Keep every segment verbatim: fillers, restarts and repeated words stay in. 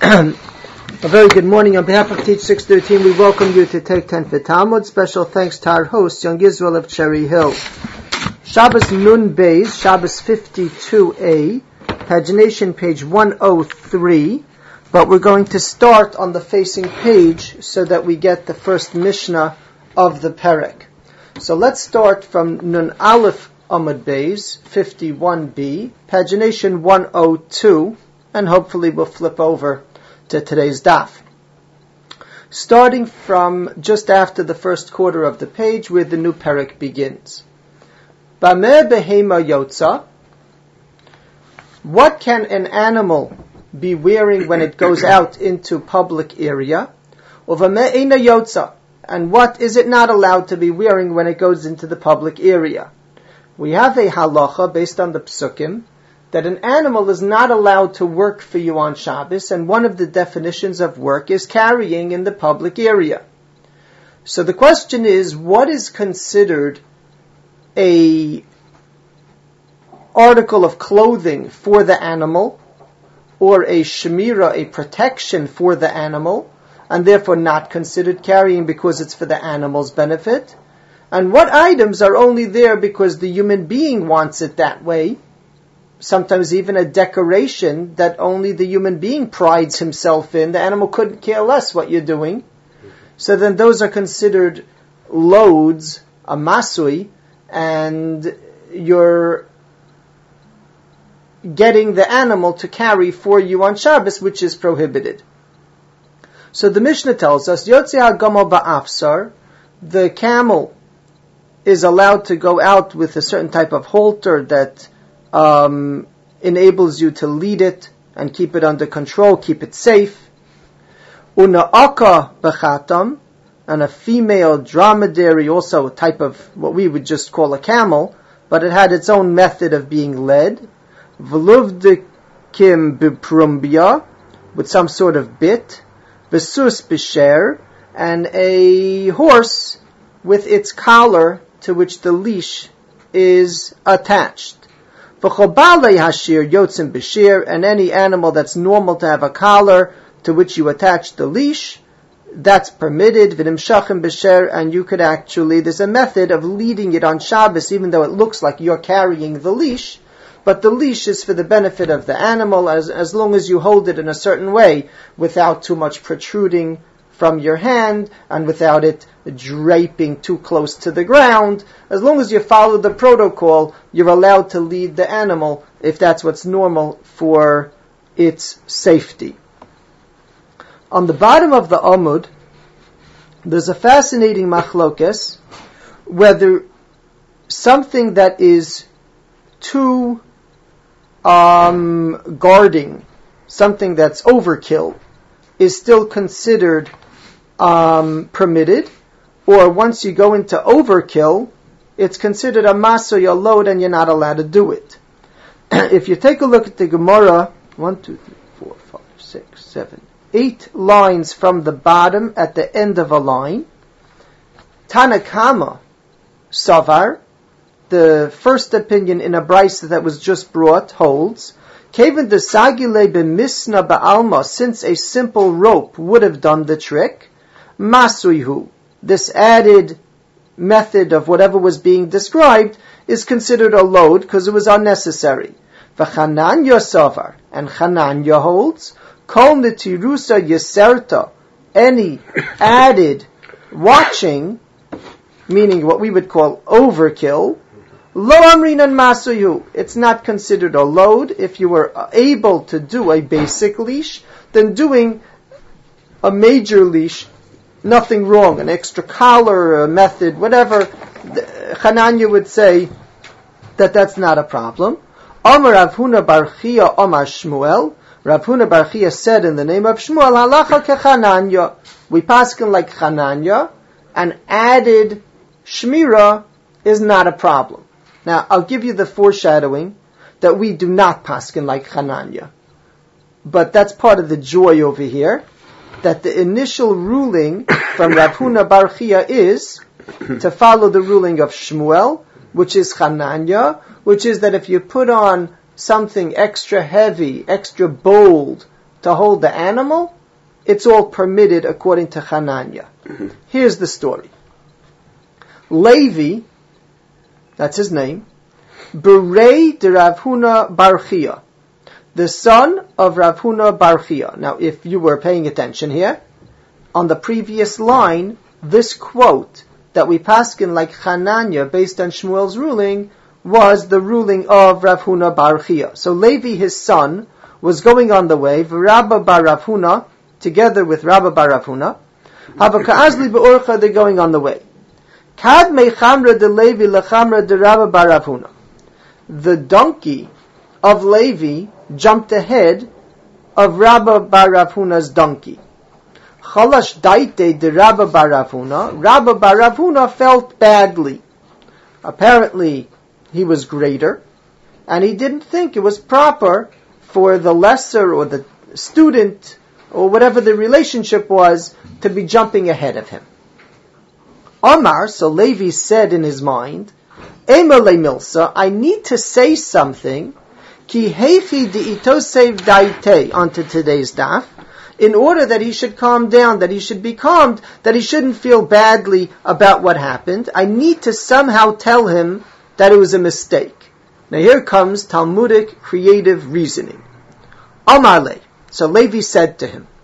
A very good morning. On behalf of Teach six thirteen, we welcome you to Take ten for Talmud. Special thanks to our host, Young Israel of Cherry Hill. Shabbos Nun Beis, Shabbos fifty-two A, pagination page one oh three. But we're going to start on the facing page so that we get the first Mishnah of the Perek. So let's start from Nun Aleph Amud Beis, fifty-one B, pagination one oh two, and hopefully we'll flip over to today's daf. Starting from just after the first quarter of the page where the new Perek begins. Bameh behema yotza. What can an animal be wearing when it goes out into public area? Uvameh eina yotza. And what is it not allowed to be wearing when it goes into the public area? We have a halacha based on the psukim that an animal is not allowed to work for you on Shabbos, and one of the definitions of work is carrying in the public area. So the question is, what is considered a article of clothing for the animal, or a shemira, a protection for the animal, and therefore not considered carrying because it's for the animal's benefit? And what items are only there because the human being wants it that way? Sometimes even a decoration that only the human being prides himself in. The animal couldn't care less what you're doing. So then those are considered loads, a masui, and you're getting the animal to carry for you on Shabbos, which is prohibited. So the Mishnah tells us, Yotze ha'gamo ba'afsar, the camel is allowed to go out with a certain type of halter that Um, enables you to lead it and keep it under control, keep it safe. Una'aka b'chatam, and a female dromedary, also a type of what we would just call a camel, but it had its own method of being led. V'luvdikim b'prumbia, with some sort of bit. V'sus b'sher, and a horse with its collar to which the leash is attached. And any animal that's normal to have a collar to which you attach the leash, that's permitted. And you could actually, there's a method of leading it on Shabbos, even though it looks like you're carrying the leash, but the leash is for the benefit of the animal, as, as long as you hold it in a certain way, without too much protruding from your hand, and without it draping too close to the ground. As long as you follow the protocol, you're allowed to lead the animal if that's what's normal for its safety. On the bottom of the Amud, there's a fascinating machlokes, whether something that is too um, guarding, something that's overkill, is still considered um, permitted, or once you go into overkill, it's considered a maso, a load, and you're not allowed to do it. If you take a look at the Gemara, one, two, three, four, five, six, seven, eight lines from the bottom at the end of a line, Tanakama Savar, the first opinion in a brisa that was just brought, holds, Kevin the sagile b'misna ba'alma, since a simple rope would have done the trick, masuihu, this added method of whatever was being described is considered a load because it was unnecessary. V'chananya savar, and Chananya holds, kol netirusa yeserta, any added watching, meaning what we would call overkill, Lo amrinan masuyu, it's not considered a load. If you were able to do a basic leash, then doing a major leash, nothing wrong. An extra collar, a method, whatever, Chananya would say that that's not a problem. Amar Rav Huna bar Chia Amar Shmuel, Rav Huna bar Chia said in the name of Shmuel, halacha kechananya, we paskin like Chananya, and added shmira is not a problem. Now, I'll give you the foreshadowing that we do not paskin like Chananya. But that's part of the joy over here, that the initial ruling from Rav Huna bar Chia is to follow the ruling of Shmuel, which is Chananya, which is that if you put on something extra heavy, extra bold, to hold the animal, it's all permitted according to Hananya. Mm-hmm. Here's the story. Levi, that's his name, Berei de Rav Huna bar Chia, the son of Rav Huna bar Chia. Now, if you were paying attention here, on the previous line, this quote that we paskin like Hananya based on Shmuel's ruling was the ruling of Rav Huna bar Chia. So Levi, his son, was going on the way, Rabba bar Rav Huna, together with Rabba bar Rav Huna, Havaka'azli be'orcha, they're going on the way. Kad mechamra de Levi lechamra de Rabba bar Rav Huna. The donkey of Levi jumped ahead of Rabba bar Rav Huna's donkey. Chalash daite de Rabba bar Rav Huna. Rabba bar Rav Huna felt badly. Apparently, he was greater, and he didn't think it was proper for the lesser or the student or whatever the relationship was to be jumping ahead of him. Omar, so Levi said in his mind, Emele Milsa, I need to say something, ki heichi de'itosev daite, onto today's daf, in order that he should calm down, that he should be calmed, that he shouldn't feel badly about what happened. I need to somehow tell him that it was a mistake. Now here comes Talmudic creative reasoning. Omar le, so Levi said to him,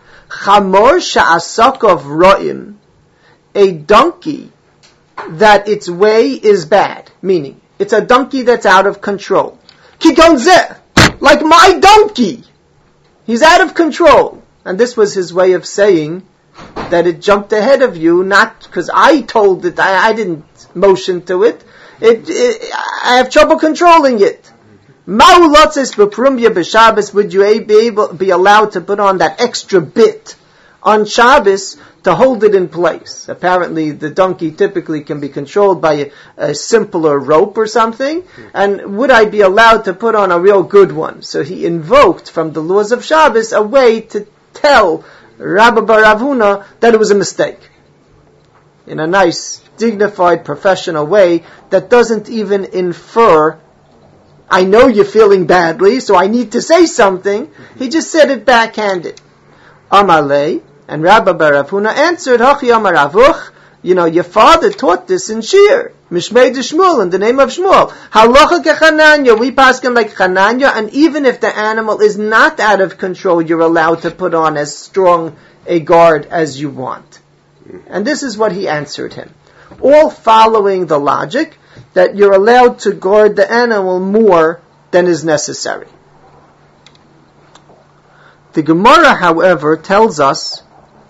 Chamor sha'asakov ro'im, a donkey that its way is bad, meaning it's a donkey that's out of control. Kigonzeh, like my donkey, he's out of control. And this was his way of saying that it jumped ahead of you, not because I told it, I, I didn't motion to it. It, it. I have trouble controlling it. Ma'ulotzes b'prumbya b'Shabbos, would you be able be allowed to put on that extra bit on Shabbos to hold it in place? Apparently, the donkey typically can be controlled by a, a simpler rope or something. And would I be allowed to put on a real good one? So he invoked from the laws of Shabbos a way to tell Rabba bar Rav Huna that it was a mistake, in a nice, dignified, professional way that doesn't even infer, I know you're feeling badly, so I need to say something. He just said it backhanded. Amalei, and Rabba bar Rav Huna answered, Hachi Amar Avuch, you know, your father taught this in Shir, Mishmei de Shmuel, in the name of Shmuel. Halacha kechananya, we pass him like Chananya, and even if the animal is not out of control, you're allowed to put on as strong a guard as you want. And this is what he answered him. All following the logic that you're allowed to guard the animal more than is necessary. The Gemara, however, tells us,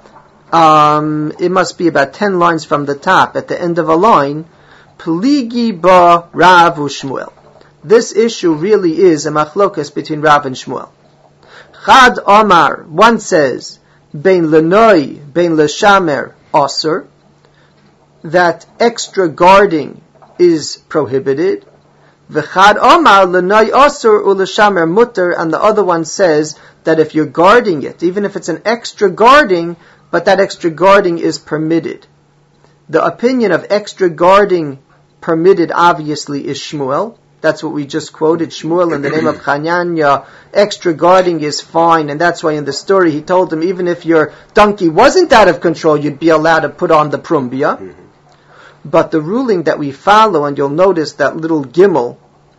um, it must be about ten lines from the top, at the end of a line, Pligi ba Rav u'Shmuel. This issue really is a machlokas between Rav and Shmuel. Chad Omar, one says, Bein lenoi, bein leshamer, osir, that extra guarding is prohibited. V'chad Omar lenoi osir u'leshamer mutter, and the other one says that if you're guarding it, even if it's an extra guarding, but that extra guarding is permitted. The opinion of extra guarding permitted obviously is Shmuel. That's what we just quoted, Shmuel in the name of Chananya. Extra guarding is fine, and that's why in the story he told him even if your donkey wasn't out of control, you'd be allowed to put on the prumbia. Mm-hmm. But the ruling that we follow, and you'll notice that little gimel,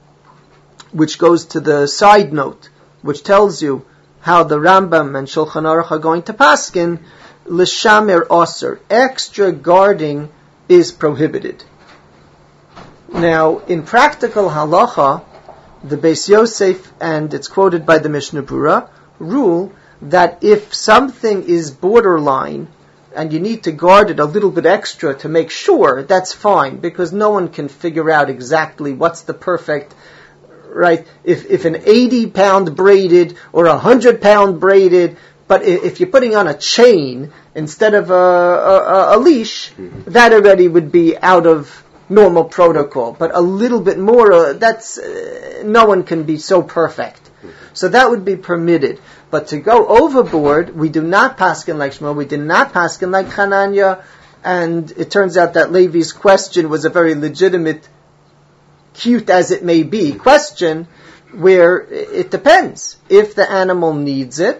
which goes to the side note, which tells you how the Rambam and Shulchan Aruch are going to paskin, l'shamer osir, extra guarding is prohibited. Now, in practical halacha, the Beis Yosef, and it's quoted by the Mishnah Berurah, rule that if something is borderline, and you need to guard it a little bit extra to make sure, that's fine, because no one can figure out exactly what's the perfect, right? If if an eighty pound braided or a one hundred pound braided, but if you're putting on a chain instead of a, a, a leash, mm-hmm. that already would be out of normal protocol. But a little bit more, uh, that's, uh, no one can be so perfect. Mm-hmm. So that would be permitted. But to go overboard, we do not paskin like Shmuel, we did not paskin like Chananya, and it turns out that Levi's question was a very legitimate, cute as it may be, question, where it depends. If the animal needs it,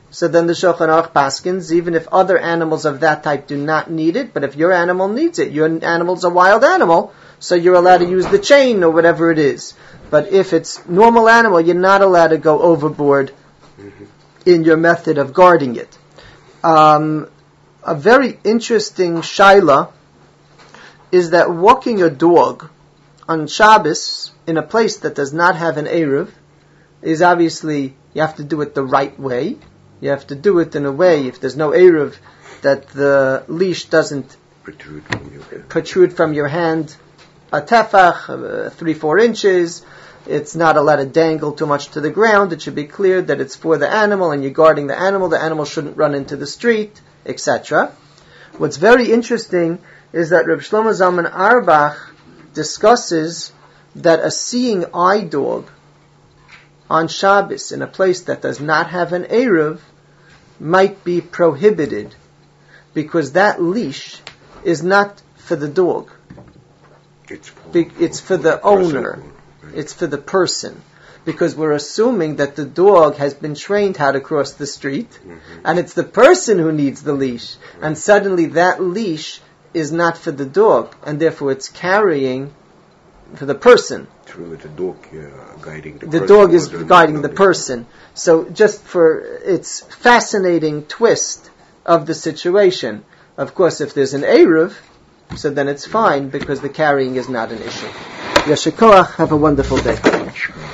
So then the Shulchan Aruch paskins, even if other animals of that type do not need it, but if your animal needs it, your animal's a wild animal, so you're allowed to use the chain or whatever it is. But if it's normal animal, you're not allowed to go overboard mm-hmm. in your method of guarding it. Um, a very interesting shaila is that walking a dog on Shabbos in a place that does not have an Eruv is obviously, you have to do it the right way. You have to do it in a way, if there's no Eruv, that the leash doesn't protrude from your hand, protrude from your hand a tefach, uh, three, four inches. It's not allowed to dangle too much to the ground. It should be clear that it's for the animal and you're guarding the animal. The animal shouldn't run into the street, et cetera. What's very interesting is that Reb Shlomo Zalman Auerbach discusses that a seeing eye dog on Shabbos in a place that does not have an Eruv might be prohibited because that leash is not for the dog. It's for, Be- it's for the owner. Right. It's for the person. Because we're assuming that the dog has been trained how to cross the street, mm-hmm. and it's the person who needs the leash. Right. And suddenly that leash is not for the dog, and therefore it's carrying for the person. True, the dog uh, guiding the, the person. The dog is guiding the person. So just for its fascinating twist of the situation. Of course, if there's an Eruv, so then it's fine because the carrying is not an issue. Yashikoach, have a wonderful day.